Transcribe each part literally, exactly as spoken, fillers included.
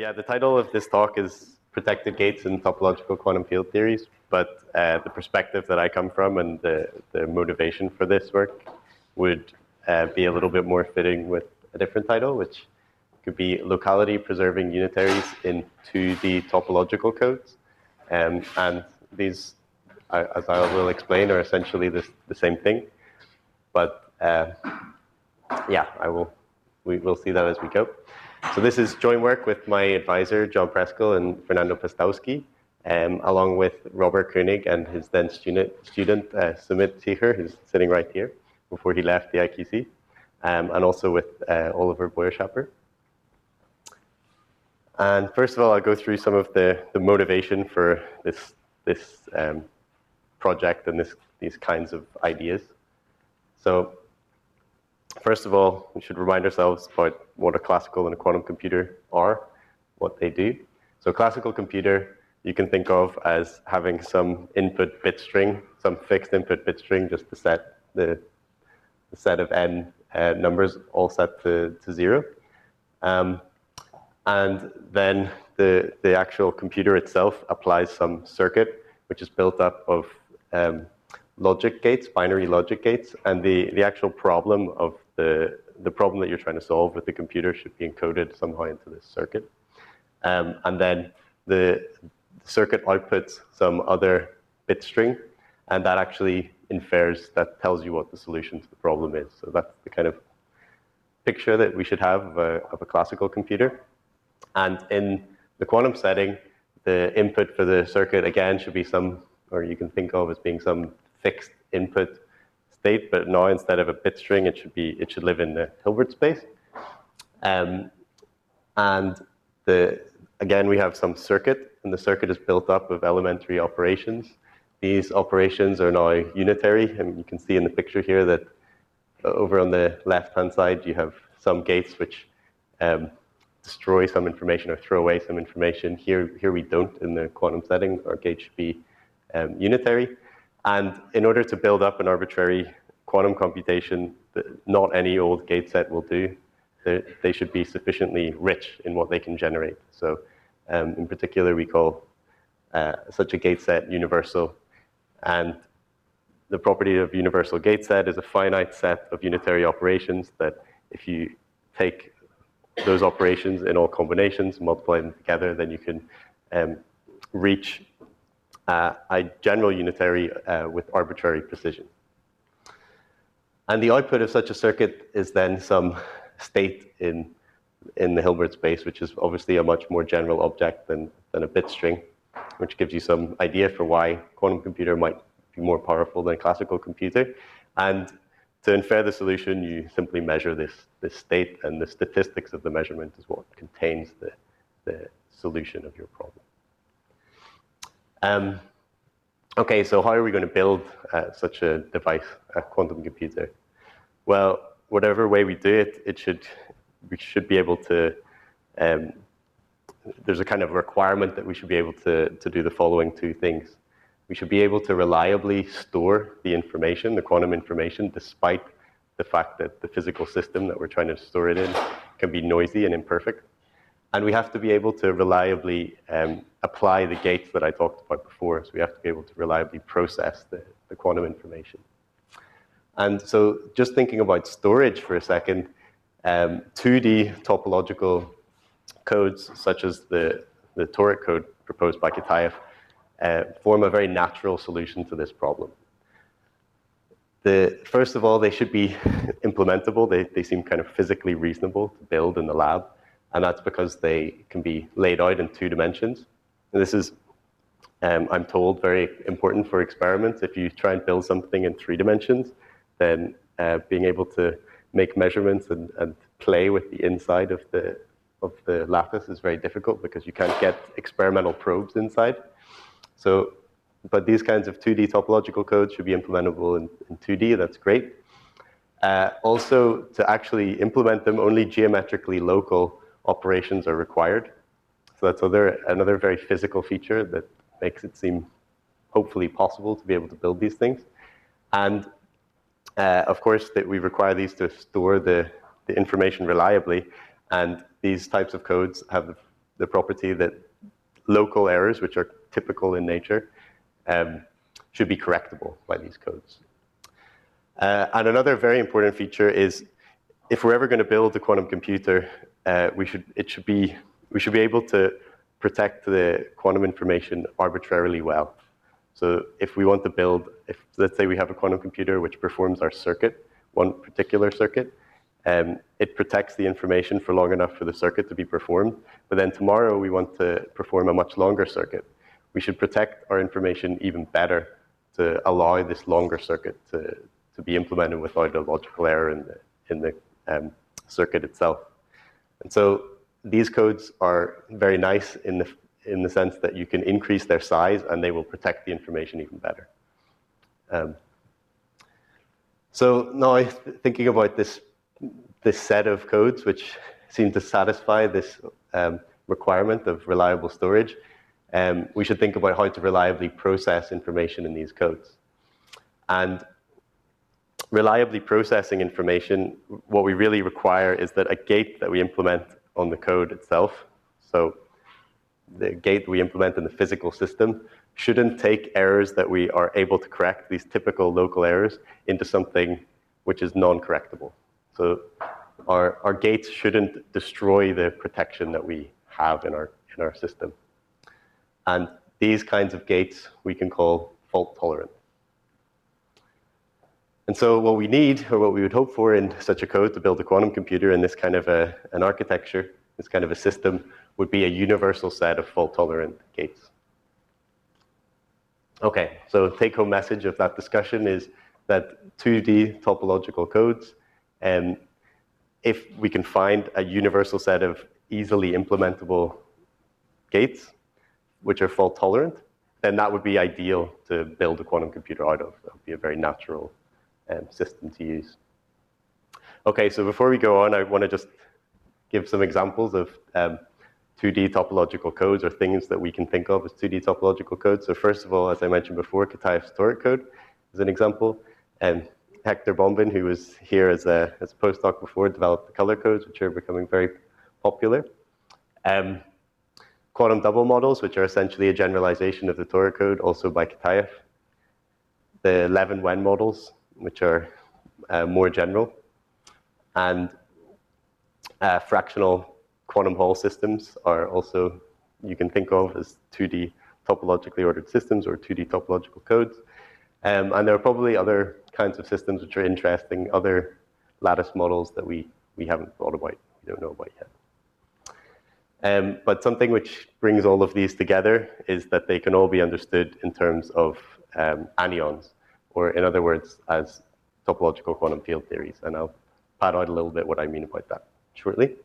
yeah, the title of this talk is Protected Gates in Topological Quantum Field Theories, but uh, the perspective that I come from and the, the motivation for this work would uh, be a little bit more fitting with a different title, which could be Locality Preserving Unitaries in two D Topological Codes. Um, and these, uh, as I will explain, are essentially this, the same thing. But uh, yeah, I will, we will see that as we go. So this is joint work with my advisor, John Preskill and Fernando Pastowski, um, along with Robert Koenig and his then student, student uh, Sumit Ticher, who's sitting right here, before he left the I Q C, um, and also with uh, Oliver Boyer-Schapper. And first of all, I'll go through some of the, the motivation for this, this um, project and this, these kinds of ideas. So first of all, we should remind ourselves about what a classical and a quantum computer are, what they do. So a classical computer, you can think of as having some input bit string, some fixed input bit string, just to set the, the set of n uh, numbers all set to, to zero. Um, and then the, the actual computer itself applies some circuit, which is built up of um, logic gates, binary logic gates, and the, the actual problem of the, the problem that you're trying to solve with the computer should be encoded somehow into this circuit. Um, and then the circuit outputs some other bit string, and that actually infers, that tells you what the solution to the problem is. So that's the kind of picture that we should have of a, of a classical computer. And in the quantum setting, the input for the circuit, again, should be some, or you can think of as being some fixed input state, but now instead of a bit string, it should be it should live in the Hilbert space. Um, and the again, we have some circuit, and the circuit is built up of elementary operations. These operations are now unitary, and you can see in the picture here that over on the left-hand side, you have some gates which um, destroy some information or throw away some information. Here, here we don't in the quantum setting. Our gates should be um, unitary. And in order to build up an arbitrary quantum computation, not any old gate set will do. They, they should be sufficiently rich in what they can generate. So um, in particular, we call uh, such a gate set universal. And the property of universal gate set is a finite set of unitary operations that if you take those operations in all combinations, multiply them together, then you can um, reach uh, a general unitary uh, with arbitrary precision. And the output of such a circuit is then some state in, in the Hilbert space, which is obviously a much more general object than, than a bit string, which gives you some idea for why quantum computer might be more powerful than a classical computer. And to infer the solution, you simply measure this, this state, and the statistics of the measurement is what contains the, the solution of your problem. Um, okay, so how are we going to build uh, such a device, a quantum computer? Well, whatever way we do it, it should, we should be able to, um, there's a kind of requirement that we should be able to, to do the following two things. We should be able to reliably store the information, the quantum information, despite the fact that the physical system that we're trying to store it in can be noisy and imperfect. And we have to be able to reliably um, apply the gates that I talked about before. So we have to be able to reliably process the, the quantum information. And so just thinking about storage for a second, um, two D topological codes, such as the, the toric code proposed by Kitaev, Uh, form a very natural solution to this problem. The, first of all, they should be implementable. They, they seem kind of physically reasonable to build in the lab, and that's because they can be laid out in two dimensions. And this is, um, I'm told, very important for experiments. If you try and build something in three dimensions, then uh, being able to make measurements and, and play with the inside of the, of the lattice is very difficult because you can't get experimental probes inside. So, but these kinds of two D topological codes should be implementable in, in two D, that's great. Uh, also, to actually implement them, only geometrically local operations are required. So that's other, another very physical feature that makes it seem hopefully possible to be able to build these things. And uh, of course, that we require these to store the, the information reliably. And these types of codes have the property that local errors, which are typical in nature, um, should be correctable by these codes. Uh, and another very important feature is, if we're ever going to build a quantum computer, uh, we should it should be we should be able to protect the quantum information arbitrarily well. So if we want to build, if let's say we have a quantum computer which performs our circuit, one particular circuit, um, it protects the information for long enough for the circuit to be performed. But then tomorrow we want to perform a much longer circuit. We should protect our information even better to allow this longer circuit to, to be implemented without a logical error in the, in the um, circuit itself. And so these codes are very nice in the, in the sense that you can increase their size and they will protect the information even better. Um, so now thinking about this, this set of codes which seem to satisfy this um, requirement of reliable storage, um, we should think about how to reliably process information in these codes. And reliably processing information, what we really require is that a gate that we implement on the code itself, so the gate we implement in the physical system, shouldn't take errors that we are able to correct, these typical local errors, into something which is non-correctable. So our, our gates shouldn't destroy the protection that we have in our, in our system. And these kinds of gates we can call fault tolerant. And so what we need, or what we would hope for in such a code to build a quantum computer in this kind of a, an architecture, this kind of a system, would be a universal set of fault-tolerant gates. Okay, so take-home message of that discussion is that two D topological codes, and if we can find a universal set of easily implementable gates, which are fault-tolerant, then that would be ideal to build a quantum computer out of. That would be a very natural Um, system to use. Okay, so before we go on, I want to just give some examples of um, two D topological codes, or things that we can think of as two D topological codes. So first of all, as I mentioned before, Kitaev's toric code is an example. And Hector Bombin, who was here as a, as a postdoc before, developed the color codes, which are becoming very popular. Um, quantum double models, which are essentially a generalization of the toric code, also by Kitaev. The Levin-Wen models, which are uh, more general, and uh, fractional quantum Hall systems are also, you can think of as two D topologically ordered systems or two D topological codes. Um, and there are probably other kinds of systems which are interesting, other lattice models that we, we haven't thought about, we don't know about yet. Um, but something which brings all of these together is that they can all be understood in terms of um, anyons, or in other words, as topological quantum field theories. And I'll pad out a little bit what I mean about that shortly.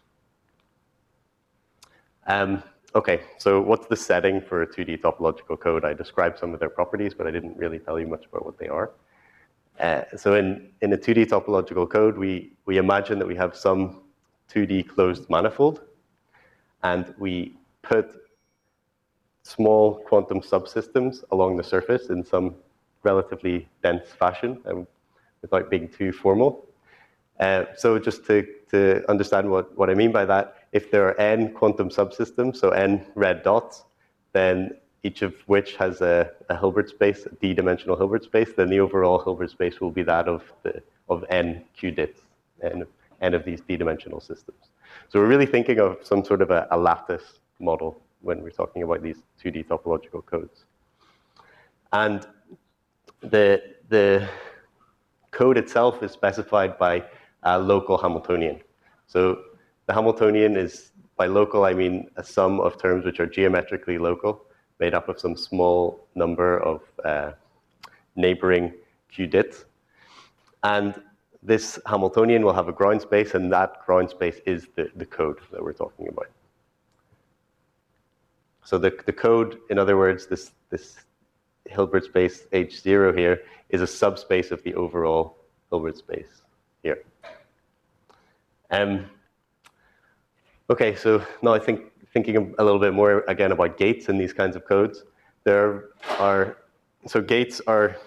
Um, okay, so what's the setting for a two D topological code? I described some of their properties, but I didn't really tell you much about what they are. Uh, so in, in a two D topological code, we, we imagine that we have some two D closed manifold, and we put small quantum subsystems along the surface in some relatively dense fashion, and without being too formal. Uh, so just to, to understand what, what I mean by that, if there are n quantum subsystems, so n red dots, then each of which has a, a Hilbert space, a d-dimensional Hilbert space, then the overall Hilbert space will be that of, the, of n qubits, n, n of these d-dimensional systems. So we're really thinking of some sort of a, a lattice model when we're talking about these two D topological codes. And the, the code itself is specified by a local Hamiltonian. So the Hamiltonian is, by local, I mean a sum of terms which are geometrically local, made up of some small number of uh, neighboring qubits. And this Hamiltonian will have a ground space, and that ground space is the, the code that we're talking about. So the, the code, in other words, this, this Hilbert space H zero here is a subspace of the overall Hilbert space here. Um, okay, so now I think thinking a little bit more again about gates and these kinds of codes. There are, so gates are,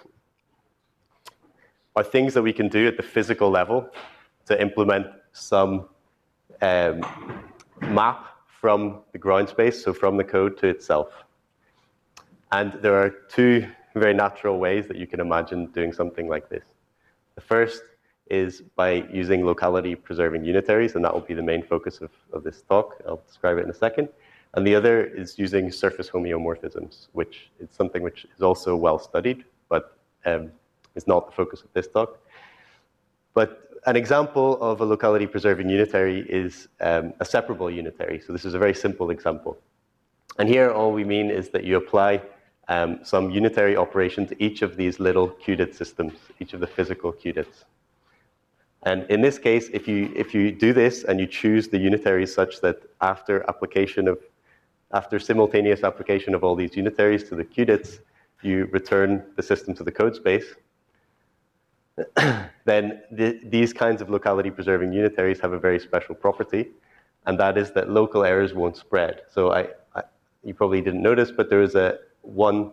are things that we can do at the physical level to implement some um, map from the ground space, so from the code to itself. And there are two very natural ways that you can imagine doing something like this. The first is by using locality preserving unitaries, and that will be the main focus of, of this talk. I'll describe it in a second. And the other is using surface homeomorphisms, which is something which is also well studied, but um, is not the focus of this talk. But an example of a locality preserving unitary is um, a separable unitary. So this is a very simple example. And here all we mean is that you apply um, some unitary operation to each of these little qubit systems, each of the physical qubits. And in this case, if you, if you do this and you choose the unitaries such that after application of, after simultaneous application of all these unitaries to the qubits, you return the system to the code space, then the, these kinds of locality preserving unitaries have a very special property, and that is that local errors won't spread. So I, I, you probably didn't notice, but there is a one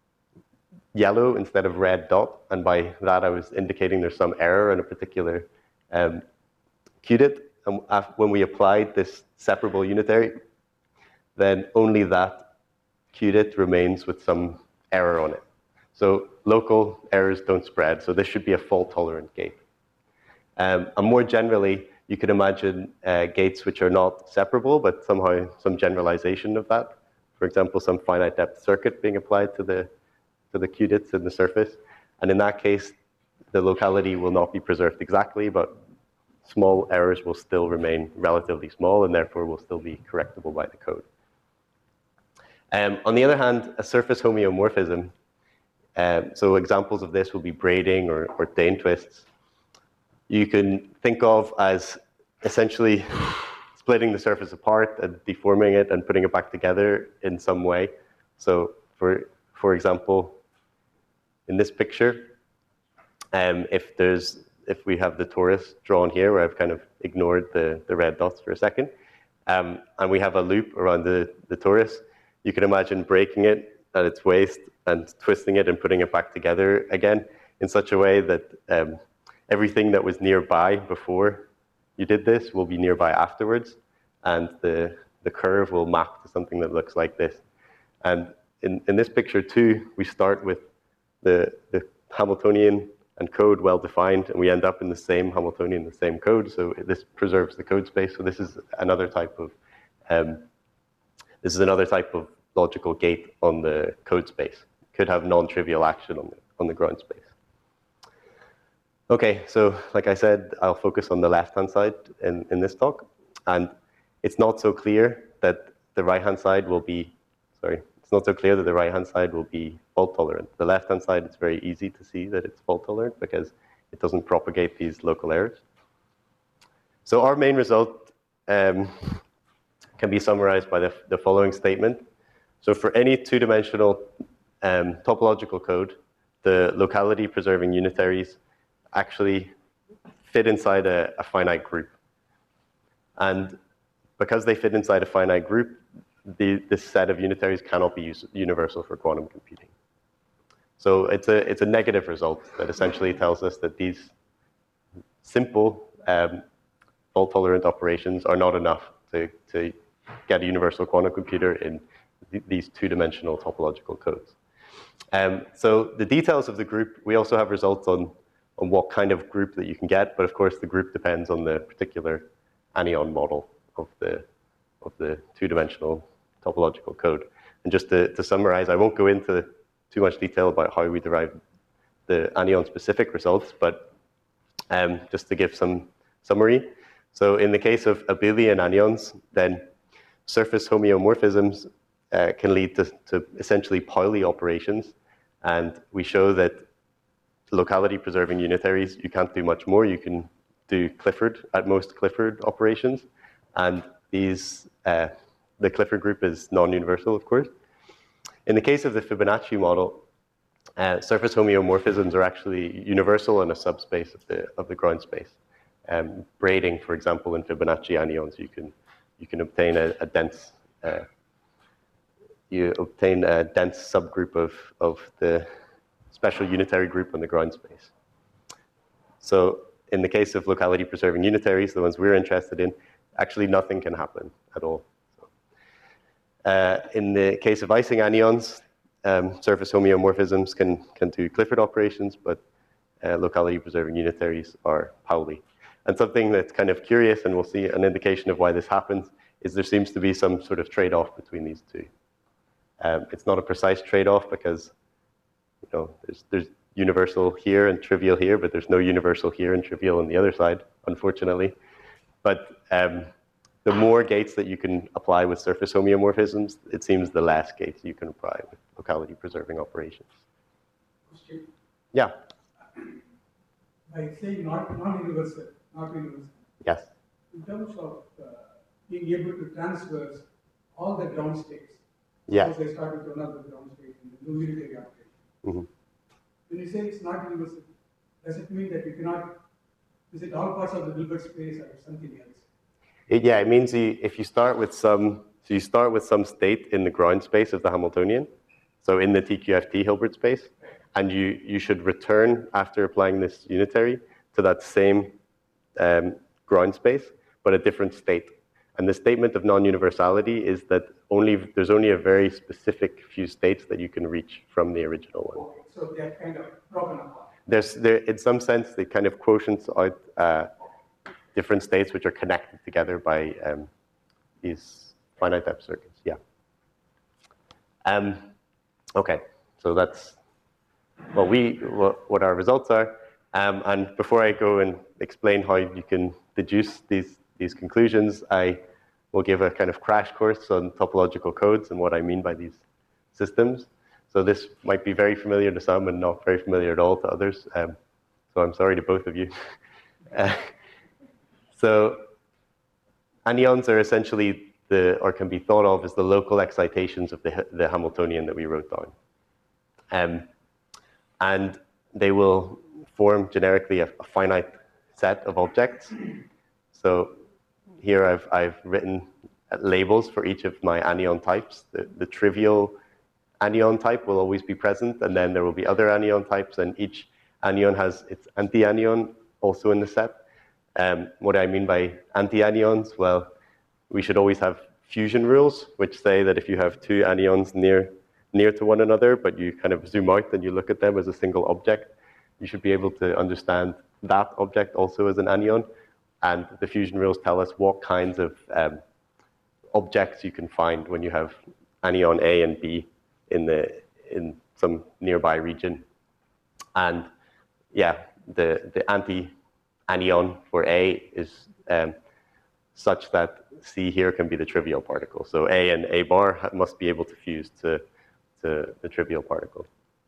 yellow instead of red dot, and by that I was indicating there's some error in a particular um, qubit. And when we applied this separable unitary, then only that qubit remains with some error on it. So local errors don't spread, so this should be a fault-tolerant gate. Um, and more generally, you could imagine uh, gates which are not separable, but somehow some generalization of that. For example, some finite depth circuit being applied to the, to the qubits in the surface. And in that case, the locality will not be preserved exactly, but small errors will still remain relatively small, and therefore will still be correctable by the code. Um, on the other hand, a surface homeomorphism, Um, so examples of this will be braiding or, or Dehn twists. You can think of as essentially splitting the surface apart and deforming it and putting it back together in some way. So for, for example, in this picture, um, if, there's, if we have the torus drawn here, where I've kind of ignored the, the red dots for a second, um, and we have a loop around the, the torus, you can imagine breaking it at its waist and twisting it and putting it back together again in such a way that um, everything that was nearby before you did this will be nearby afterwards, and the, the curve will map to something that looks like this. And in, in this picture too, we start with the, the Hamiltonian and code well defined, and we end up in the same Hamiltonian, the same code, so this preserves the code space. So this is another type of, um, this is another type of logical gate on the code space. Could have non-trivial action on the, on the ground space. Okay, so like I said, I'll focus on the left-hand side in, in this talk. And it's not so clear that the right-hand side will be, sorry, it's not so clear that the right-hand side will be fault-tolerant. The left-hand side, it's very easy to see that it's fault-tolerant because it doesn't propagate these local errors. So our main result um, can be summarized by the, the following statement. So for any two-dimensional um, topological code, the locality preserving unitaries actually fit inside a, a finite group. And because they fit inside a finite group, the, this set of unitaries cannot be use, universal for quantum computing. So it's a, it's a negative result that essentially tells us that these simple um, fault-tolerant operations are not enough to, to get a universal quantum computer in th these two-dimensional topological codes. Um, so the details of the group, we also have results on, on what kind of group that you can get, but of course the group depends on the particular Anion model of the, of the two-dimensional topological code. And just to, to summarize, I won't go into too much detail about how we derive the Anion-specific results, but um, just to give some summary. So in the case of abelian anions, then surface homeomorphisms uh, can lead to, to essentially Pauli operations. And we show that locality preserving unitaries, you can't do much more. You can do Clifford, at most Clifford operations. And these, uh, the Clifford group is non-universal, of course. In the case of the Fibonacci model, uh, surface homeomorphisms are actually universal in a subspace of the, of the ground space. Um, braiding, for example, in Fibonacci anions, you can, you can obtain a, a dense, uh, you obtain a dense subgroup of, of the special unitary group on the ground space. So in the case of locality preserving unitaries, the ones we're interested in, actually nothing can happen at all. So Uh, in the case of Ising anyons, um, surface homeomorphisms can, can do Clifford operations, but uh, locality-preserving unitaries are Pauli. And something that's kind of curious, and we'll see an indication of why this happens, is there seems to be some sort of trade-off between these two. Um, it's not a precise trade-off because, you know, there's, there's universal here and trivial here, but there's no universal here and trivial on the other side, unfortunately. But um, the more gates that you can apply with surface homeomorphisms, it seems the less gates you can apply with locality-preserving operations. Question. Yeah. By saying not non-universal, not universal. Yes. In terms of uh, being able to transverse all the ground states. Yes. Suppose I start with one of the ground states in the new unitary operation. Mm-hmm. When you say it's not universal, does it mean that you cannot? Is it all parts of the Hilbert space or something else? It, yeah, it means you, if you start with some, so you start with some state in the ground space of the Hamiltonian, so in the T Q F T Hilbert space, and you, you should return after applying this unitary to that same um, ground space, but a different state. And the statement of non-universality is that only there's only a very specific few states that you can reach from the original one. Okay, so they're kind of broken apart. There's, there, in some sense, they kind of quotients out uh, different states which are connected together by um, these finite depth circuits. Yeah. Um, okay, so that's what we what, what our results are. Um, and before I go and explain how you can deduce these these conclusions, I will give a kind of crash course on topological codes and what I mean by these systems. So this might be very familiar to some and not very familiar at all to others. Um, so I'm sorry to both of you. uh, so anyons are essentially the, or can be thought of as the local excitations of the, the Hamiltonian that we wrote down. Um, and they will form generically a, a finite set of objects. So here I've, I've written labels for each of my anyon types. The, the trivial anyon type will always be present, and then there will be other anyon types, and each anyon has its anti-anyon also in the set. Um, what do I mean by anti-anyons? Well, we should always have fusion rules, which say that if you have two anyons near, near to one another, but you kind of zoom out and you look at them as a single object, you should be able to understand that object also as an anyon. And the fusion rules tell us what kinds of um, objects you can find when you have anyon A and B in the in some nearby region. And yeah, the, the anti-anyon for A is um, such that C here can be the trivial particle. So A and A bar must be able to fuse to, to the trivial particle.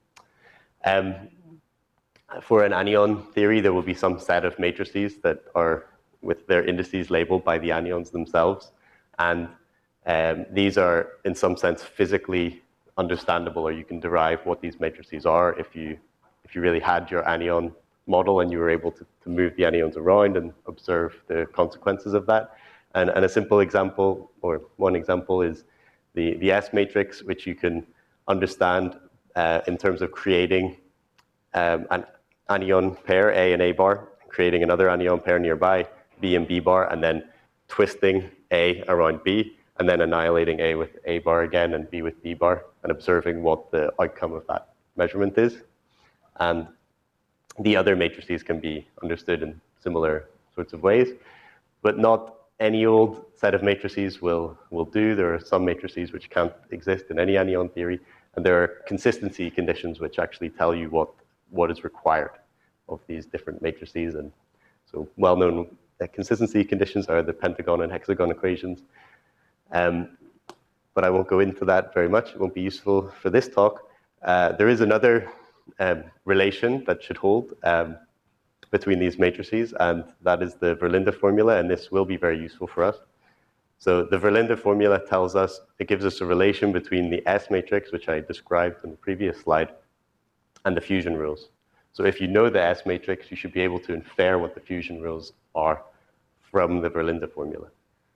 Um, for an anyon theory, there will be some set of matrices that are with their indices labeled by the anyons themselves. And um, these are, in some sense, physically understandable, or you can derive what these matrices are if you if you really had your anyon model and you were able to, to move the anyons around and observe the consequences of that. And, and a simple example, or one example, is the, the S matrix, which you can understand uh, in terms of creating um, an anyon pair, A and A bar, creating another anyon pair nearby, B and B bar, and then twisting A around B, and then annihilating A with A bar again and B with B bar, and observing what the outcome of that measurement is. And the other matrices can be understood in similar sorts of ways, but not any old set of matrices will, will do. There are some matrices which can't exist in any anyon theory, and there are consistency conditions which actually tell you what, what is required of these different matrices. And so well-known uh, consistency conditions are the pentagon and hexagon equations. Um, but I won't go into that very much. It won't be useful for this talk. Uh, there is another um, relation that should hold um, between these matrices, and that is the Verlinde formula, and this will be very useful for us. So the Verlinde formula tells us, it gives us a relation between the S matrix, which I described in the previous slide, and the fusion rules. So if you know the S matrix, you should be able to infer what the fusion rules are from the Verlinde formula.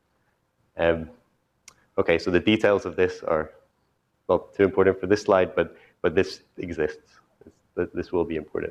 Um, okay, so the details of this are not too important for this slide, but, but this exists. This, this will be important.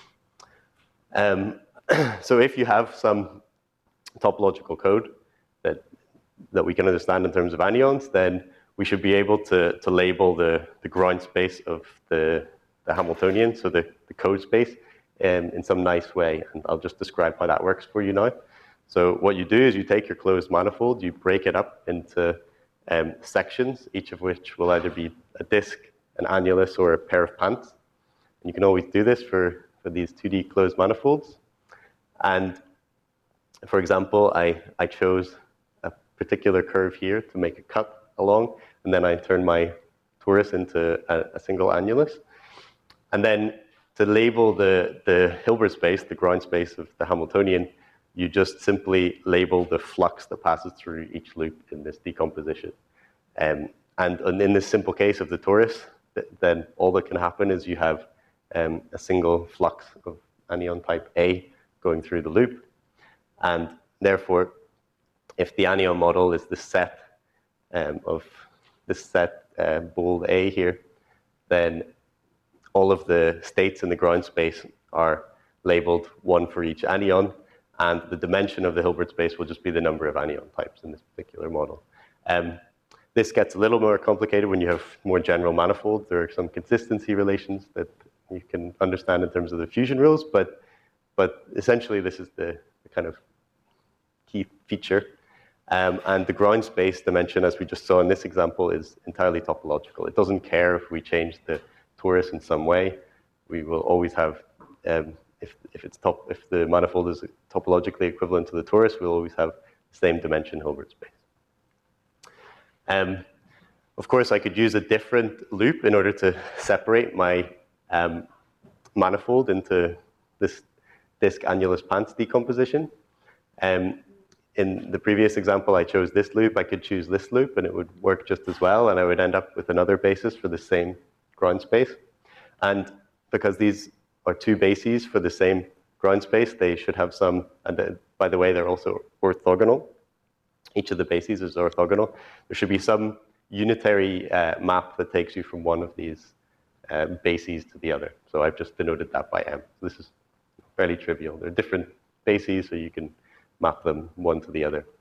Um, so if you have some topological code that, that we can understand in terms of anyons, then we should be able to, to label the, the ground space of the, the Hamiltonian, so the, the code space, um, in some nice way. And I'll just describe how that works for you now. So what you do is you take your closed manifold, you break it up into um, sections, each of which will either be a disk, an annulus, or a pair of pants. And you can always do this for, for these two D closed manifolds. And for example, I, I chose a particular curve here to make a cut along, and then I turn my torus into a, a single annulus. And then to label the, the Hilbert space, the ground space of the Hamiltonian, you just simply label the flux that passes through each loop in this decomposition. Um, and in this simple case of the torus, th then all that can happen is you have um, a single flux of anion type A going through the loop. And therefore, if the anion model is the set um, of this set uh, bold A here, then all of the states in the ground space are labeled one for each anion, and the dimension of the Hilbert space will just be the number of anion types in this particular model. Um, this gets a little more complicated when you have more general manifolds. There are some consistency relations that you can understand in terms of the fusion rules, but, but essentially this is the, the kind of key feature. Um, and the ground space dimension, as we just saw in this example, is entirely topological. It doesn't care if we change the torus in some way. We will always have, um, if, if, it's top, if the manifold is topologically equivalent to the torus, we'll always have the same dimension Hilbert space. Um, of course, I could use a different loop in order to separate my um, manifold into this disk annulus pants decomposition. Um, in the previous example, I chose this loop. I could choose this loop, and it would work just as well, and I would end up with another basis for the same ground space. And because these are two bases for the same ground space, they should have some, and uh, by the way, they're also orthogonal. Each of the bases is orthogonal. There should be some unitary uh, map that takes you from one of these um, bases to the other. So I've just denoted that by M. So this is fairly trivial. They're different bases, so you can map them one to the other.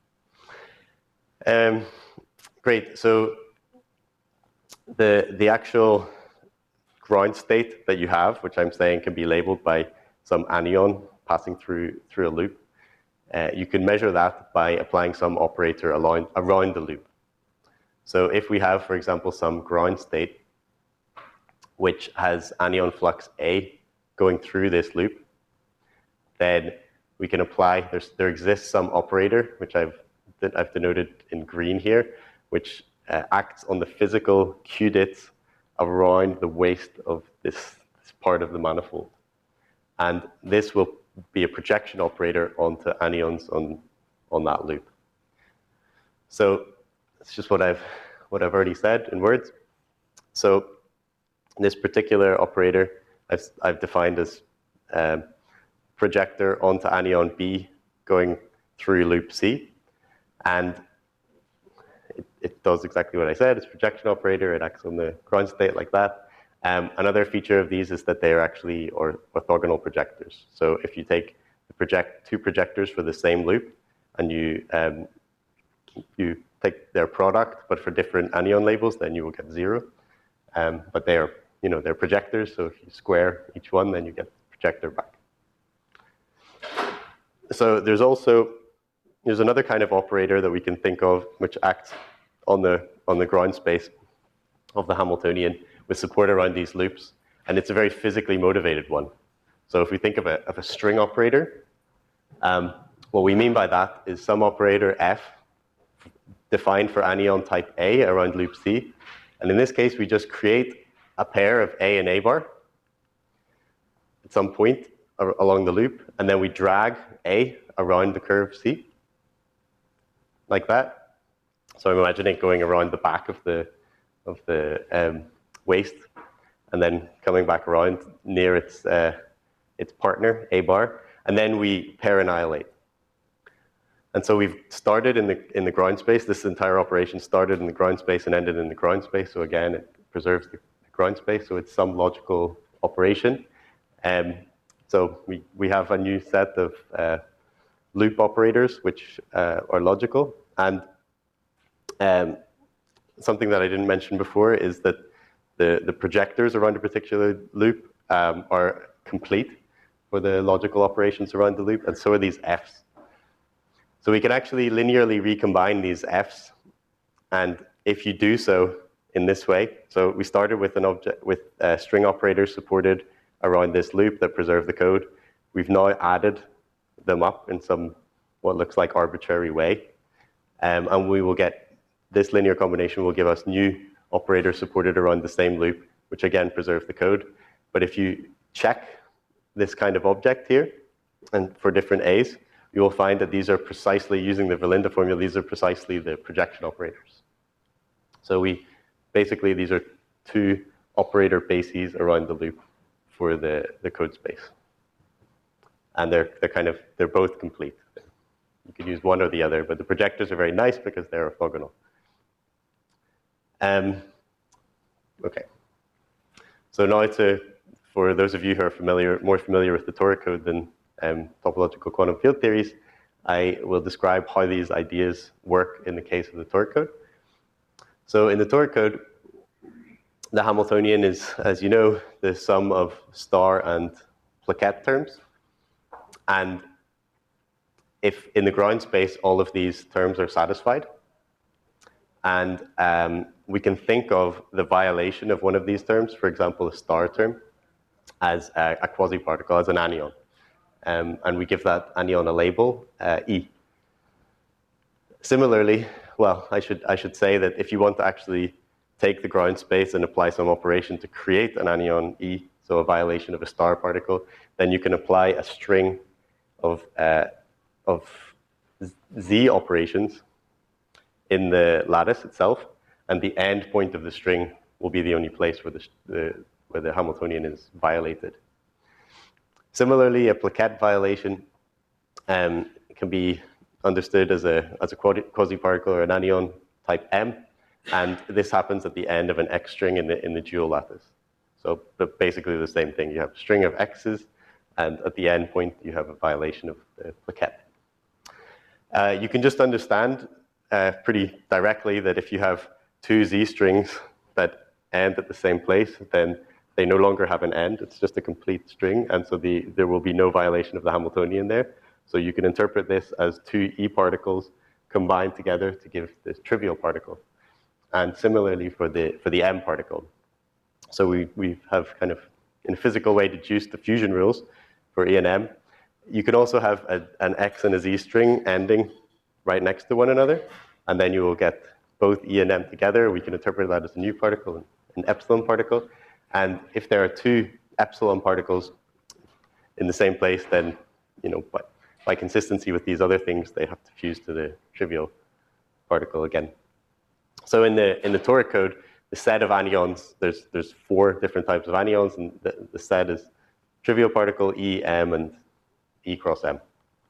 Um, great. So the, the actual ground state that you have, which I'm saying can be labeled by some anion passing through, through a loop, uh, you can measure that by applying some operator around, around the loop. So if we have, for example, some ground state which has anion flux A going through this loop, then we can apply, there's, there exists some operator, which I've, I've denoted in green here, which uh, acts on the physical qubits around the waist of this, this part of the manifold. And this will be a projection operator onto anions on, on that loop. So that's just what I've, what I've already said in words. So this particular operator I've, I've defined as um, projector onto anion B going through loop C. And it, it does exactly what I said. It's a projection operator. It acts on the ground state like that. Um, another feature of these is that they are actually or, orthogonal projectors. So if you take the project, two projectors for the same loop and you, um, you take their product, but for different anion labels, then you will get zero. Um, but they are, you know, they're projectors. So if you square each one, then you get the projector back. So there's also, there's another kind of operator that we can think of which acts on the, on the ground space of the Hamiltonian with support around these loops, and it's a very physically motivated one. So if we think of a, of a string operator, um, what we mean by that is some operator F defined for anion type A around loop C, and in this case we just create a pair of A and A bar at some point along the loop, and then we drag A around the curve C, like that. So I'm imagining it going around the back of the, of the um, waist, and then coming back around near its, uh, its partner, A bar, and then we pair annihilate. And so we've started in the, in the ground space. This entire operation started in the ground space and ended in the ground space. So again, it preserves the, the ground space, so it's some logical operation. Um, so we, we have a new set of uh, loop operators which uh, are logical. And um, something that I didn't mention before is that the, the projectors around a particular loop um, are complete for the logical operations around the loop, and so are these Fs. So we can actually linearly recombine these Fs, and if you do so in this way, so we started with an object with uh, string operators supported around this loop that preserve the code. We've now added them up in some what looks like arbitrary way, um, and we will get this linear combination will give us new operators supported around the same loop, which again preserve the code. But if you check this kind of object here, and for different A's, you will find that these are precisely, using the Verlinde formula, these are precisely the projection operators. So we, basically, these are two operator bases around the loop for the, the code space. And they're, they're kind of, they're both complete. You could use one or the other, but the projectors are very nice because they're orthogonal. Um, okay. So now to, for those of you who are familiar, more familiar with the toric code than um, topological quantum field theories, I will describe how these ideas work in the case of the toric code. So in the toric code, the Hamiltonian is, as you know, the sum of star and plaquette terms. And if in the ground space all of these terms are satisfied, and um, we can think of the violation of one of these terms, for example, a star term, as a, a quasi-particle, as an anion. Um, and we give that anion a label, uh, E. Similarly, well, I should, I should say that if you want to actually take the ground space and apply some operation to create an anion E, so a violation of a star particle, then you can apply a string of, uh, of Z operations in the lattice itself, and the end point of the string will be the only place where the, the, where the Hamiltonian is violated. Similarly, a plaquette violation um, can be understood as a, as a quasi-particle or an anion type M, and this happens at the end of an X string in the, in the dual lattice. So but basically the same thing. You have a string of X's, and at the end point, you have a violation of the plaquette. Uh, you can just understand uh, pretty directly that if you have two Z strings that end at the same place, then they no longer have an end. It's just a complete string, and so the, there will be no violation of the Hamiltonian there. So you can interpret this as two E particles combined together to give this trivial particle. And similarly for the, for the M particle. So we, we have kind of, in a physical way, deduced the fusion rules for E and M. You can also have a, an X and a Z string ending right next to one another, and then you will get both E and M together. We can interpret that as a new particle, an epsilon particle. And if there are two epsilon particles in the same place, then, you know, by, by consistency with these other things, they have to fuse to the trivial particle again. So in the in the toric code, the set of anions, there's there's four different types of anions, and the, the set is trivial particle, E, M, and E cross M.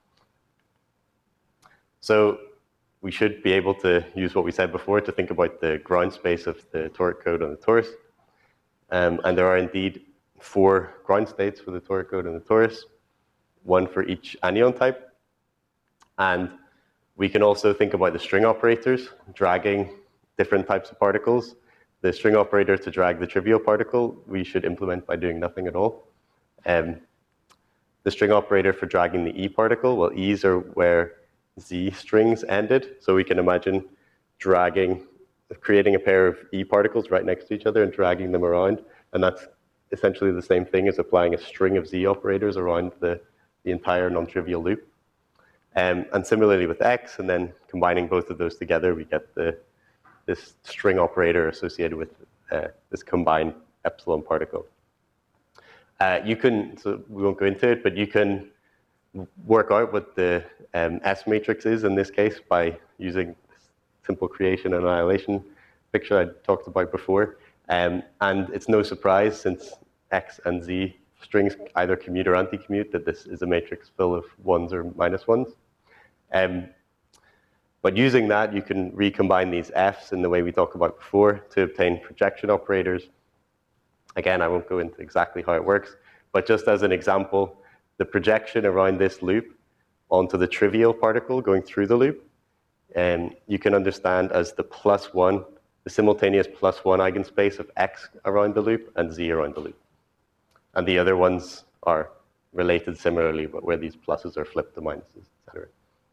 So we should be able to use what we said before to think about the ground space of the toric code on the torus. Um, and there are indeed four ground states for the toric code and the torus, one for each anion type. And we can also think about the string operators, dragging different types of particles. The string operator to drag the trivial particle, we should implement by doing nothing at all. Um, the string operator for dragging the E particle, well, E's are where Z strings ended. So we can imagine dragging, creating a pair of E particles right next to each other and dragging them around. And that's essentially the same thing as applying a string of Z operators around the, the entire non-trivial loop. Um, and similarly with X, and then combining both of those together, we get the, this string operator associated with uh, this combined epsilon particle. Uh, you can, so we won't go into it, but you can work out what the um, S matrix is in this case by using this simple creation and annihilation picture I talked about before. Um, and it's no surprise, since X and Z strings either commute or anti-commute, that this is a matrix full of ones or minus ones. Um, but using that, you can recombine these Fs in the way we talked about before to obtain projection operators. Again, I won't go into exactly how it works, but just as an example, the projection around this loop onto the trivial particle going through the loop, and um, you can understand as the plus one, the the simultaneous plus one eigenspace of x around the loop and z around the loop. And the other ones are related similarly, but where these pluses are flipped to minuses, et cetera.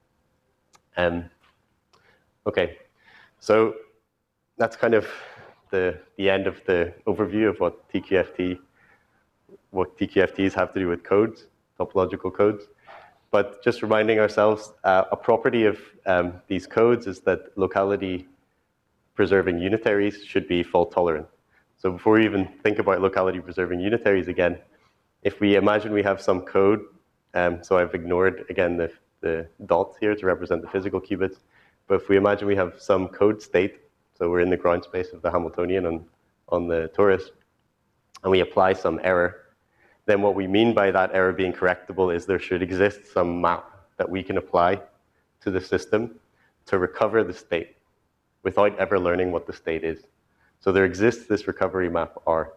Um, okay, so that's kind of the, the end of the overview of what T Q F T, what T Q F Ts have to do with codes, topological codes. But just reminding ourselves, uh, a property of um, these codes is that locality preserving unitaries should be fault tolerant. So before we even think about locality preserving unitaries again, if we imagine we have some code, um, so I've ignored again the, the dots here to represent the physical qubits, but if we imagine we have some code state, so we're in the ground space of the Hamiltonian on, on the torus, and we apply some error, then what we mean by that error being correctable is there should exist some map that we can apply to the system to recover the state without ever learning what the state is. So there exists this recovery map R.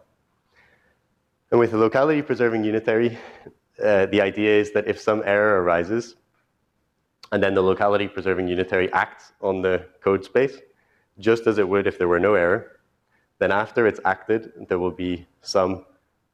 And with a locality preserving unitary, uh, the idea is that if some error arises, and then the locality preserving unitary acts on the code space, just as it would if there were no error, then after it's acted, there will be some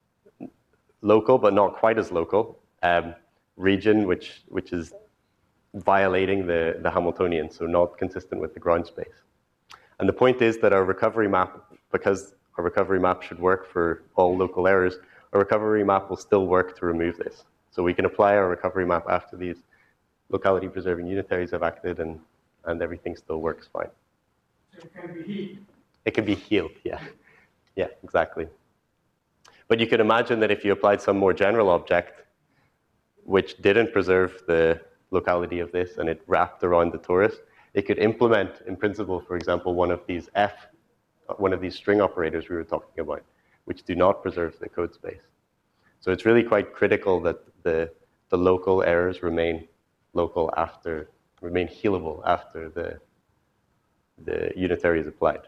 local, but not quite as local, um, region which, which is violating the, the Hamiltonian, so not consistent with the ground space. And the point is that our recovery map, because our recovery map should work for all local errors, our recovery map will still work to remove this. So we can apply our recovery map after these locality preserving unitaries have acted, and, and everything still works fine. So it can be healed. It can be healed, yeah. Yeah, exactly. But you could imagine that if you applied some more general object, which didn't preserve the locality of this, and it wrapped around the torus, it could implement, in principle, for example, one of these F, one of these string operators we were talking about, which do not preserve the code space. So it's really quite critical that the, the local errors remain local after, remain healable after the, the unitary is applied.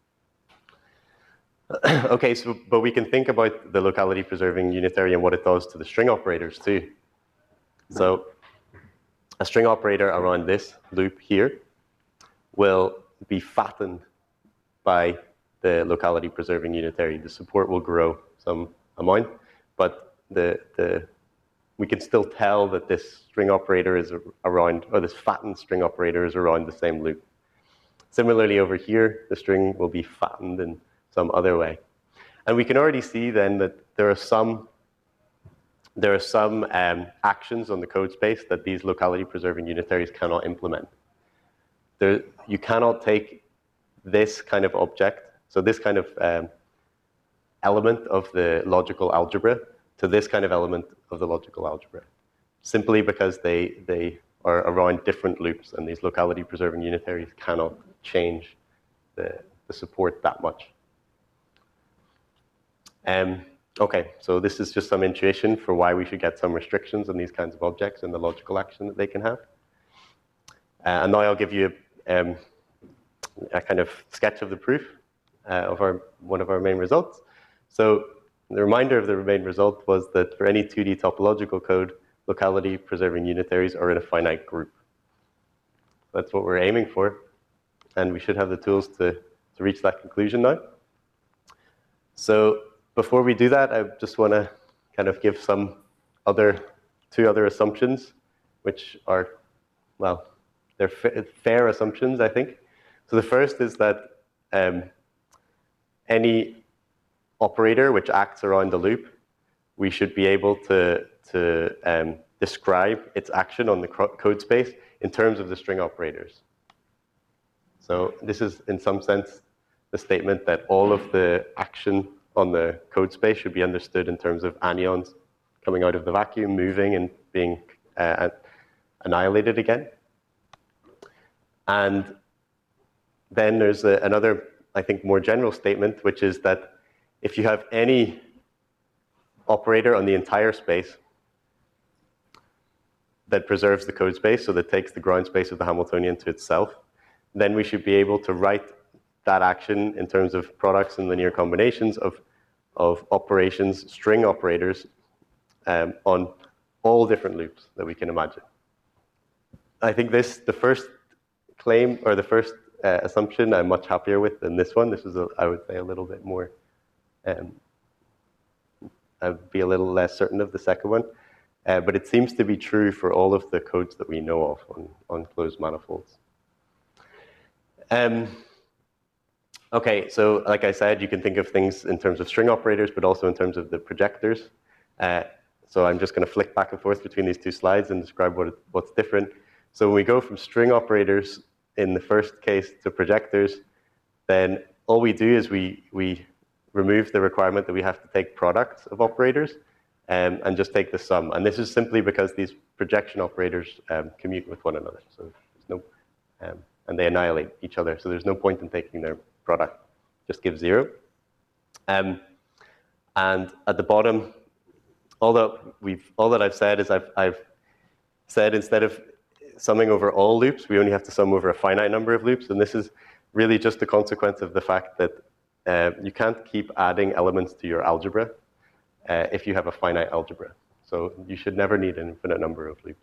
Okay, so, but we can think about the locality preserving unitary and what it does to the string operators too. So a string operator around this loop here will be fattened by the locality preserving unitary. The support will grow some amount, but the, the, we can still tell that this string operator is around, or this fattened string operator is around the same loop. Similarly over here, the string will be fattened in some other way. And we can already see then that there are some, there are some um, actions on the code space that these locality preserving unitaries cannot implement. There, you cannot take this kind of object, so this kind of um, element of the logical algebra to this kind of element of the logical algebra, simply because they, they are around different loops, and these locality preserving unitaries cannot change the, the support that much. Um, okay, so this is just some intuition for why we should get some restrictions on these kinds of objects and the logical action that they can have. Uh, and now I'll give you um, a kind of sketch of the proof uh, of our, one of our main results. So the reminder of the main result was that for any two D topological code, locality preserving unitaries are in a finite group. That's what we're aiming for, and we should have the tools to, to reach that conclusion now. So before we do that, I just want to kind of give some other, two other assumptions, which are, well, they're fa fair assumptions, I think. So the first is that um, any operator which acts around the loop, we should be able to, to um, describe its action on the code space in terms of the string operators. So this is, in some sense, the statement that all of the action on the code space should be understood in terms of anyons coming out of the vacuum, moving, and being uh, annihilated again. And then there's a, another, I think, more general statement, which is that if you have any operator on the entire space that preserves the code space, so that takes the ground space of the Hamiltonian to itself, then we should be able to write that action in terms of products and linear combinations of, of operations, string operators, um, on all different loops that we can imagine. I think this, the first claim, or the first uh, assumption I'm much happier with than this one. This is, a, I would say, a little bit more, um, I'd be a little less certain of the second one. Uh, but it seems to be true for all of the codes that we know of on, on closed manifolds. Um, okay, so like I said, you can think of things in terms of string operators, but also in terms of the projectors. Uh, so I'm just going to flick back and forth between these two slides and describe what it, what's different. So when we go from string operators in the first case to projectors, then all we do is we, we remove the requirement that we have to take products of operators um, and just take the sum. And this is simply because these projection operators um, commute with one another. So there's no, um, and they annihilate each other. So there's no point in taking their product. Just give zero. Um, and at the bottom, all that we've, all that I've said is I've, I've said instead of summing over all loops, we only have to sum over a finite number of loops. And this is really just a consequence of the fact that uh, you can't keep adding elements to your algebra uh, if you have a finite algebra. So you should never need an infinite number of loops.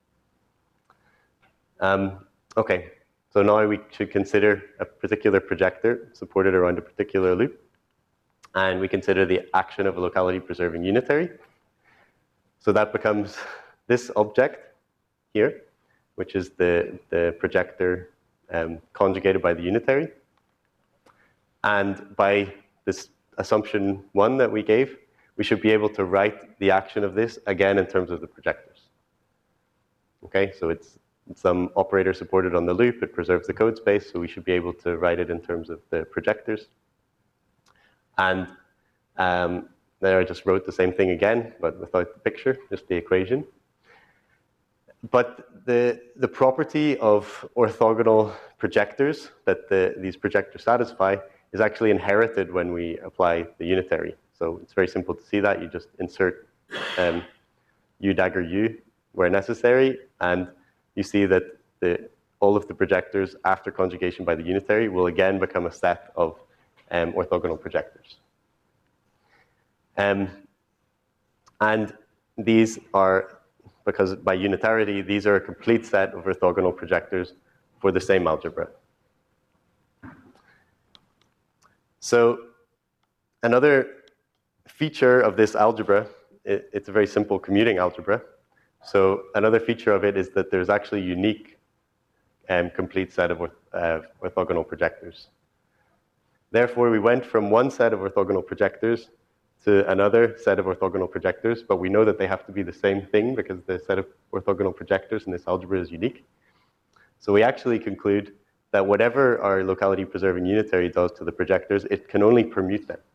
Um, okay, so now we should consider a particular projector supported around a particular loop. And we consider the action of a locality preserving unitary. So that becomes this object here, which is the, the projector um, conjugated by the unitary. And by this assumption one that we gave, we should be able to write the action of this again in terms of the projectors. Okay, so it's some operator supported on the loop. It preserves the code space, so we should be able to write it in terms of the projectors. And um, there I just wrote the same thing again, but without the picture, just the equation. But the, the property of orthogonal projectors that the, these projectors satisfy is actually inherited when we apply the unitary. So it's very simple to see that. You just insert um, U dagger U where necessary, and you see that the, all of the projectors after conjugation by the unitary will again become a set of um, orthogonal projectors. Um, and these are, because by unitarity, these are a complete set of orthogonal projectors for the same algebra. So another feature of this algebra, it, it's a very simple commuting algebra. So another feature of it is that there's actually a unique um, complete set of uh, orthogonal projectors. Therefore, we went from one set of orthogonal projectors to another set of orthogonal projectors, but we know that they have to be the same thing because the set of orthogonal projectors in this algebra is unique. So we actually conclude that whatever our locality preserving unitary does to the projectors, it can only permute them.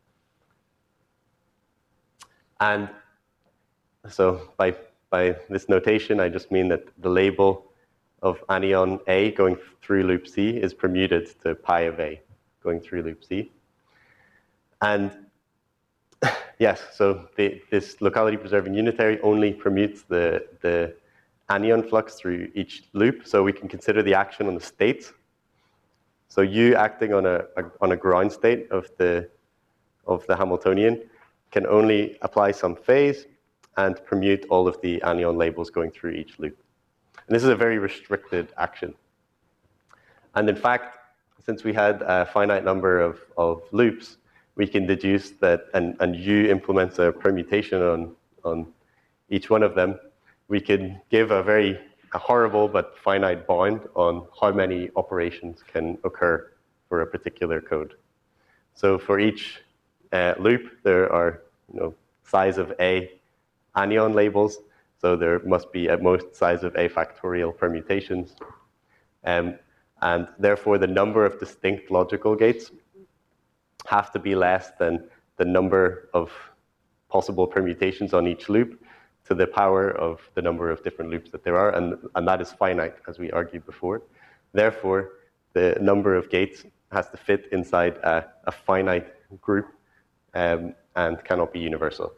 And so by, by this notation, I just mean that the label of anion A going through loop C is permuted to pi of A going through loop C. And yes, so the, this locality preserving unitary only permutes the, the anion flux through each loop, so we can consider the action on the states. So U acting on a, a, on a ground state of the, of the Hamiltonian can only apply some phase and permute all of the anion labels going through each loop. And this is a very restricted action. And in fact, since we had a finite number of, of loops, we can deduce that, and, and U implements a permutation on, on each one of them, we can give a very a horrible but finite bound on how many operations can occur for a particular code. So for each uh, loop, there are you know, size of A anion labels, so there must be at most size of A factorial permutations. Um, and therefore, the number of distinct logical gates have to be less than the number of possible permutations on each loop to the power of the number of different loops that there are, and, and that is finite, as we argued before. Therefore, the number of gates has to fit inside a, a finite group um, and cannot be universal.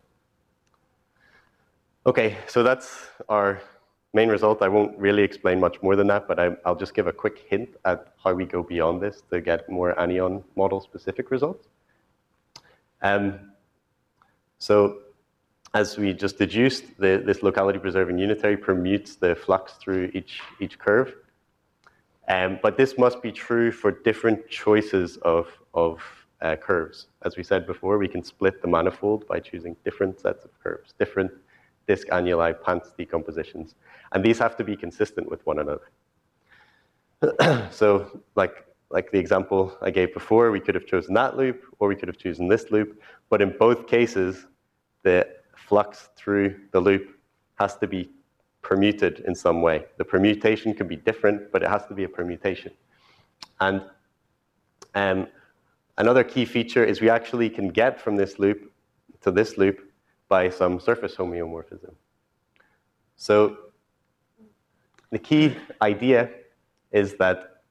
Okay, so that's our main result. I won't really explain much more than that, but I, I'll just give a quick hint at how we go beyond this to get more anion model-specific results. Um, so as we just deduced, the, this locality preserving unitary permutes the flux through each, each curve. Um, but this must be true for different choices of, of uh, curves. As we said before, we can split the manifold by choosing different sets of curves, different disk annuli, Pantz decompositions. And these have to be consistent with one another. So like, like the example I gave before, we could have chosen that loop, or we could have chosen this loop. But in both cases, the flux through the loop has to be permuted in some way. The permutation can be different, but it has to be a permutation. And um, another key feature is we actually can get from this loop to this loop by some surface homeomorphism. So the key idea is that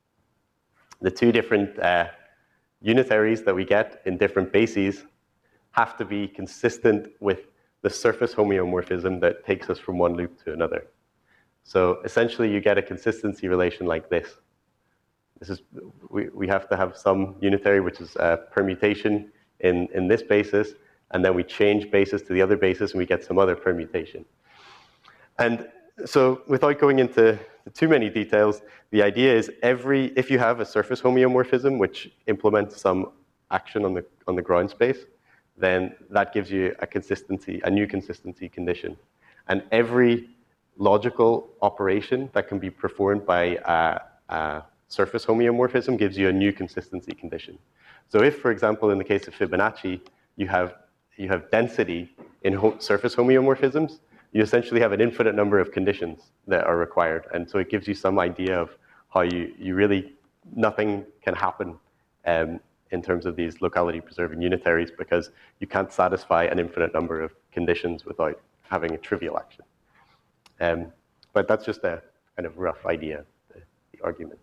the two different uh, unitaries that we get in different bases have to be consistent with the surface homeomorphism that takes us from one loop to another. So essentially, you get a consistency relation like this. This is, we, we have to have some unitary, which is a permutation in, in this basis, and then we change basis to the other basis, and we get some other permutation. And so without going into too many details, the idea is every, if you have a surface homeomorphism, which implements some action on the, on the ground space, then that gives you a consistency, a new consistency condition. And every logical operation that can be performed by a, a surface homeomorphism gives you a new consistency condition. So if, for example, in the case of Fibonacci, you have, you have density in ho surface homeomorphisms, you essentially have an infinite number of conditions that are required. And so it gives you some idea of how you, you really, nothing can happen um, in terms of these locality preserving unitaries because you can't satisfy an infinite number of conditions without having a trivial action. Um, but that's just a kind of rough idea, the, the argument.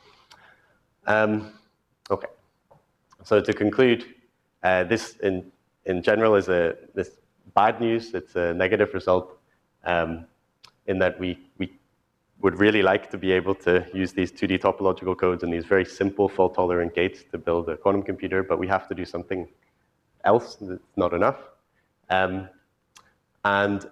Um, okay, so to conclude, uh, this in, in general is a, this bad news, it's a negative result um, in that we, we would really like to be able to use these two D topological codes and these very simple fault-tolerant gates to build a quantum computer, but we have to do something else that's not enough. Um, and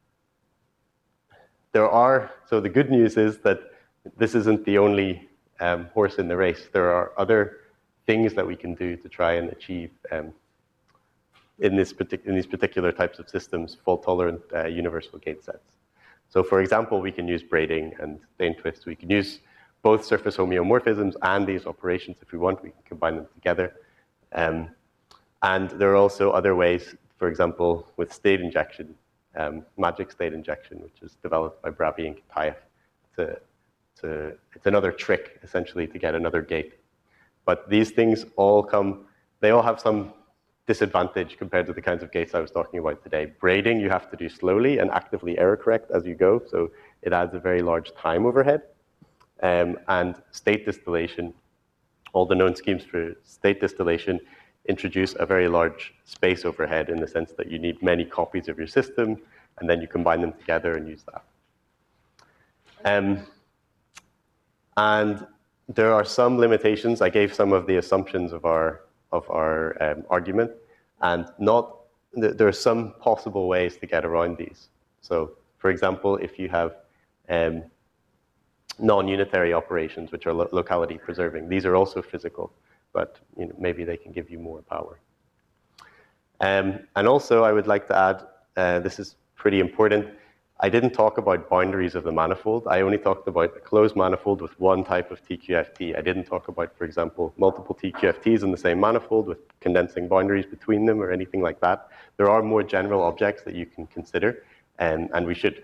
there are, so the good news is that this isn't the only um, horse in the race. There are other things that we can do to try and achieve um, in, this partic in these particular types of systems, fault-tolerant uh, universal gate sets. So for example, we can use braiding and Dane twist. We can use both surface homeomorphisms and these operations if we want. We can combine them together. Um, and there are also other ways, for example, with state injection, um, magic state injection, which is developed by Brabi and Kitaev. To, to, it's another trick, essentially, to get another gate. But these things all come, they all have some disadvantage compared to the kinds of gates I was talking about today. Braiding, you have to do slowly and actively error correct as you go, so it adds a very large time overhead. Um, and state distillation, all the known schemes for state distillation introduce a very large space overhead in the sense that you need many copies of your system, and then you combine them together and use that. Um, and there are some limitations. I gave some of the assumptions of our of our um, argument, and not, th there are some possible ways to get around these. So, for example, if you have um, non-unitary operations, which are lo locality preserving, these are also physical, but you know, maybe they can give you more power. Um, and also, I would like to add, uh, this is pretty important, I didn't talk about boundaries of the manifold. I only talked about a closed manifold with one type of T Q F T. I didn't talk about, for example, multiple T Q F Ts in the same manifold with condensing boundaries between them or anything like that. There are more general objects that you can consider, and, and we should.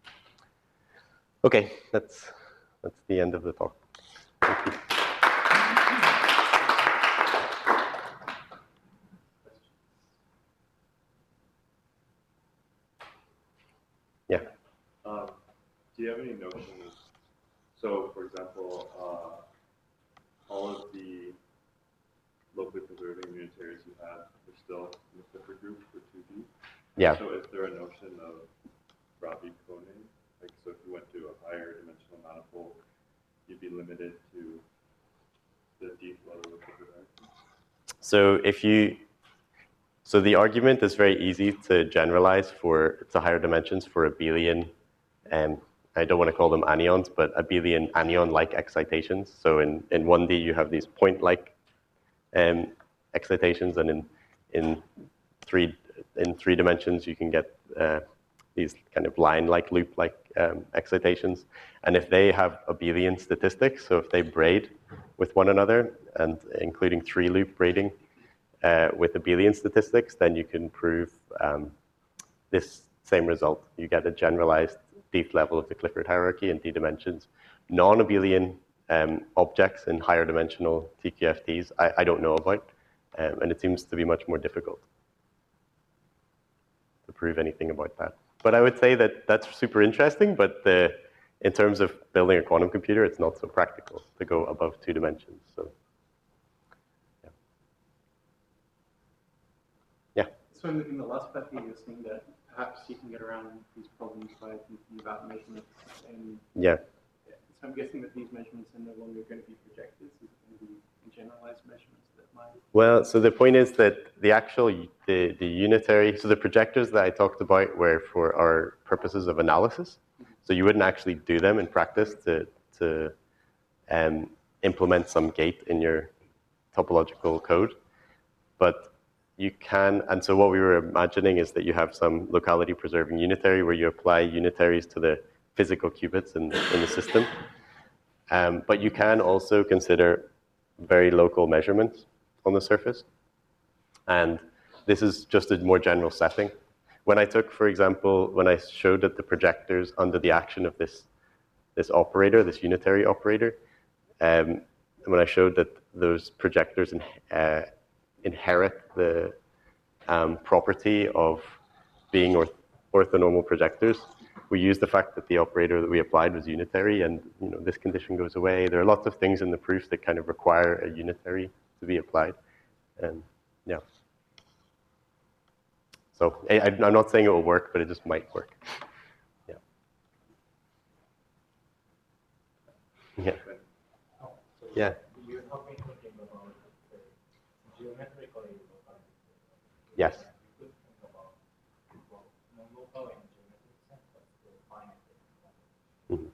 Okay, that's, that's the end of the talk. Thank you. Yeah. Um, do you have any notions? So, for example, uh, all of the locally preserving unitaries you had are still in the Clifford group for two D. Yeah. So, is there a notion of Brabi cloning? Like, so if you went to a higher dimensional manifold, you'd be limited to the deep level of Clifford. So if you So the argument is very easy to generalize for to higher dimensions for abelian um, I don't want to call them anyons, but abelian anion-like excitations. So in, in one D, you have these point-like um, excitations, and in, in, three, in three dimensions, you can get uh, these kind of line-like, loop-like um, excitations. And if they have abelian statistics, so if they braid with one another, and including three-loop braiding uh, with abelian statistics, then you can prove um, this same result. You get a generalized d level of the Clifford hierarchy in d dimensions. Non-abelian um, objects in higher dimensional T Q F Ts, I, I don't know about, um, and it seems to be much more difficult to prove anything about that. But I would say that that's super interesting, but the, in terms of building a quantum computer, it's not so practical to go above two dimensions. So, yeah. Yeah. So in the, in the last paper, you were saying that perhaps you can get around these problems by thinking about measurements. And Yeah. so I'm guessing that these measurements are no longer going to be projectors. It's going to be generalized measurements that might. Well, so the point is that the actual, the, the unitary, so the projectors that I talked about were for our purposes of analysis. So you wouldn't actually do them in practice to, to um, implement some gate in your topological code. But you can, and so what we were imagining is that you have some locality preserving unitary where you apply unitaries to the physical qubits in, in the system. Um, but you can also consider very local measurements on the surface. And this is just a more general setting. When I took, for example, when I showed that the projectors under the action of this, this operator, this unitary operator, um, when I showed that those projectors in, uh, inherit the um, property of being orth orthonormal projectors, we used the fact that the operator that we applied was unitary, and you know this condition goes away. There are lots of things in the proof that kind of require a unitary to be applied, and yeah. So I, I'm not saying it will work, but it just might work. Yeah. Yeah. Yeah. Yes. Mm-hmm.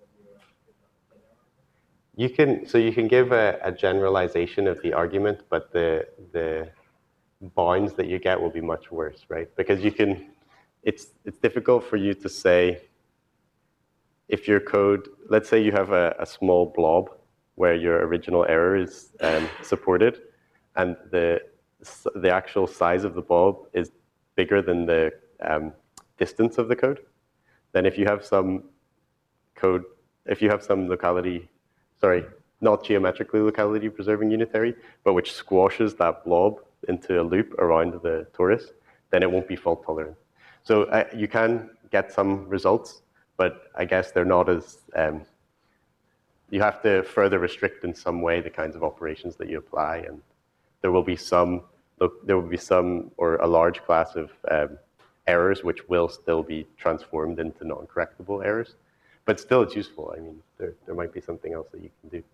You can, so you can give a, a generalization of the argument, but the the bounds that you get will be much worse, right? Because you can, it's it's difficult for you to say if your code, let's say you have a, a small blob where your original error is um, supported, and the the actual size of the blob is bigger than the um, distance of the code. Then if you have some code, if you have some locality, sorry, not geometrically locality preserving unitary, but which squashes that blob into a loop around the torus, then it won't be fault tolerant. So uh, you can get some results, but I guess they're not as, um, you have to further restrict in some way the kinds of operations that you apply, and there will be some, there will be some, or a large class of um, errors which will still be transformed into non-correctable errors. But still, it's useful. I mean, there, there might be something else that you can do.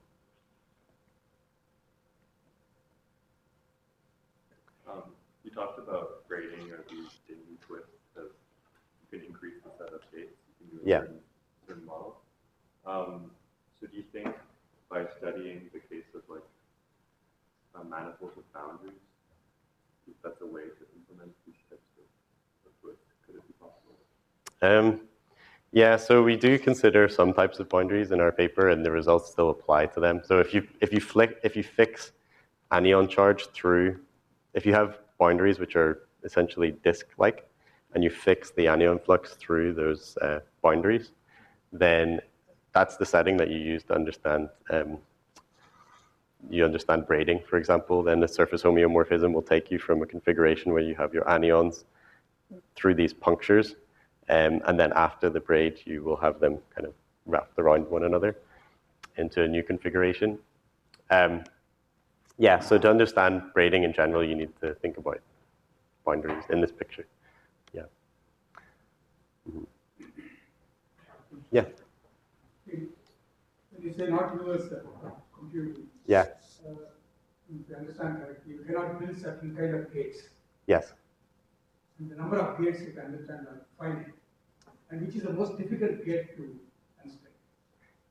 Um, you talked about braiding or these daily twists as you can increase the set of states. You can do a Yeah. certain, certain model. Um, so do you think by studying the case of like uh, manifolds with boundaries, if that's a way to implement these types of, of twists? Could it be possible? Um, yeah, so we do consider some types of boundaries in our paper, and the results still apply to them. So if you if you flick if you fix anion charge through, if you have boundaries which are essentially disk-like, and you fix the anion flux through those uh, boundaries, then that's the setting that you use to understand um, you understand braiding, for example. Then the surface homeomorphism will take you from a configuration where you have your anions through these punctures. Um, and then after the braid, you will have them kind of wrapped around one another into a new configuration. Um, yeah, so to understand braiding in general, you need to think about boundaries in this picture. Yeah. Mm-hmm. Yeah. When you say not universal computing, Yeah. uh, if you understand correctly, you cannot build certain kind of gates. Yes. And the number of gates you can understand are finite. And which is the most difficult gate to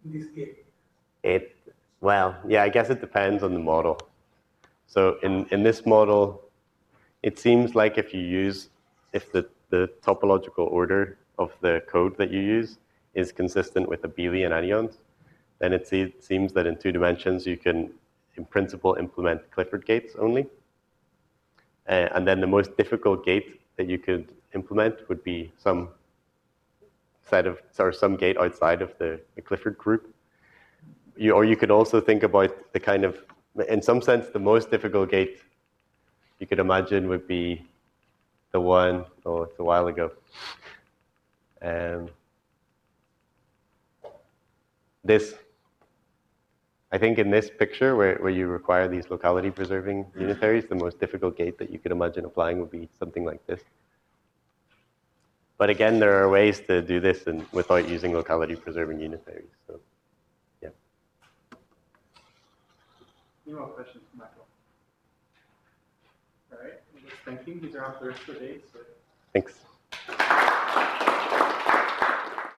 in this case? It, well, yeah, I guess it depends on the model. So in, in this model, it seems like if you use, if the, the topological order of the code that you use is consistent with abelian anyons, then it se- seems that in two dimensions you can, in principle, implement Clifford gates only. Uh, and then the most difficult gate that you could implement would be some set of, or some gate outside of the, the Clifford group. You, or you could also think about the kind of, in some sense, the most difficult gate you could imagine would be the one, oh, it's a while ago. Um, this, I think in this picture where, where you require these locality preserving unitaries, the most difficult gate that you could imagine applying would be something like this. But again, there are ways to do this and without using locality preserving unitaries. So, yeah. Any more questions, Michael? All right, well, thank you. These are off the rest of the day. So. Thanks.